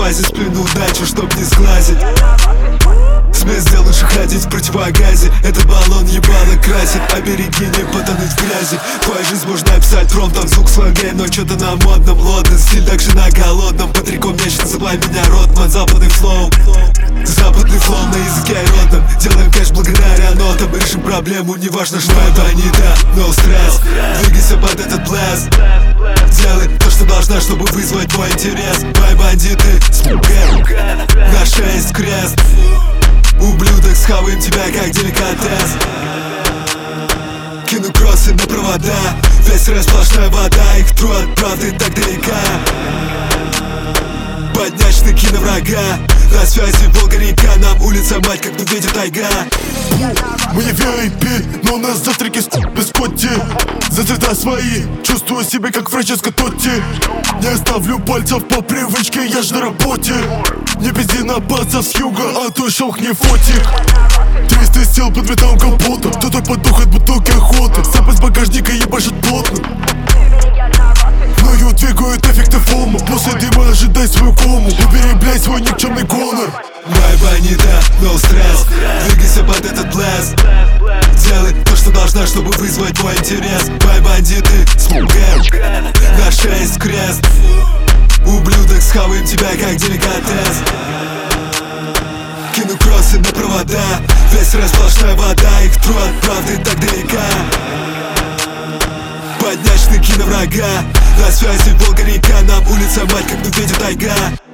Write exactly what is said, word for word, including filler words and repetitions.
базе, сплюну удачу, чтоб не сглазить. С места лучше ходить в противогазе. Этот баллон ебало красит, а береги не потонуть в грязи. Твою жизнь можно описать фронтом, звук свой гей, но что-то на модном. Лодный стиль, так же на голодном. Под реком мяч, называй меня Ротман. Западный флоу, западный флоу на языке родном. Делаем кэш благодаря нотам, решим проблему, неважно что это не да. No стресс, двигайся под этот плес. Делай то, что должна, чтобы вызвать твой интерес. Мои бандиты, смугер, на шесть крест. Ублюдок, схаваем тебя как деликатес. Кину кроссы на провода, весь рэп сплошная вода. Их тру от правды так далека. Поднять штыки на врага. На связи Волга-река, нам улица мать, как медведя тайга. Мы не ви ай пи, но у нас завтраки с без коти. За цвета свои, чувствую себя как Франческо Тотти. Не оставлю пальцев по привычке, я ж на работе. Не пизди на пацав с юга, а то шелк не фотик. Триста сил под металлом капота, кто-то подух от бутылки охоты. Сап из багажника ебашит плотно. Мною двигают эффекты фома. После дыма ожидай свою кому. Убери, блядь, свой никчемный гонор. Мои бандита, no стресс, двигайся под этот плес. Делай то, что должна, чтобы вызвать твой интерес. Мои бандиты, смугер, на шесть крест. Ублюдок, схаваем тебя как деликатес. Кину кроссы на провода, весь рэп сплошная вода. Их тру от правды так далека. Поднять штыки на врага. На связи Волга-река, нам улица мать, как медведя тайга.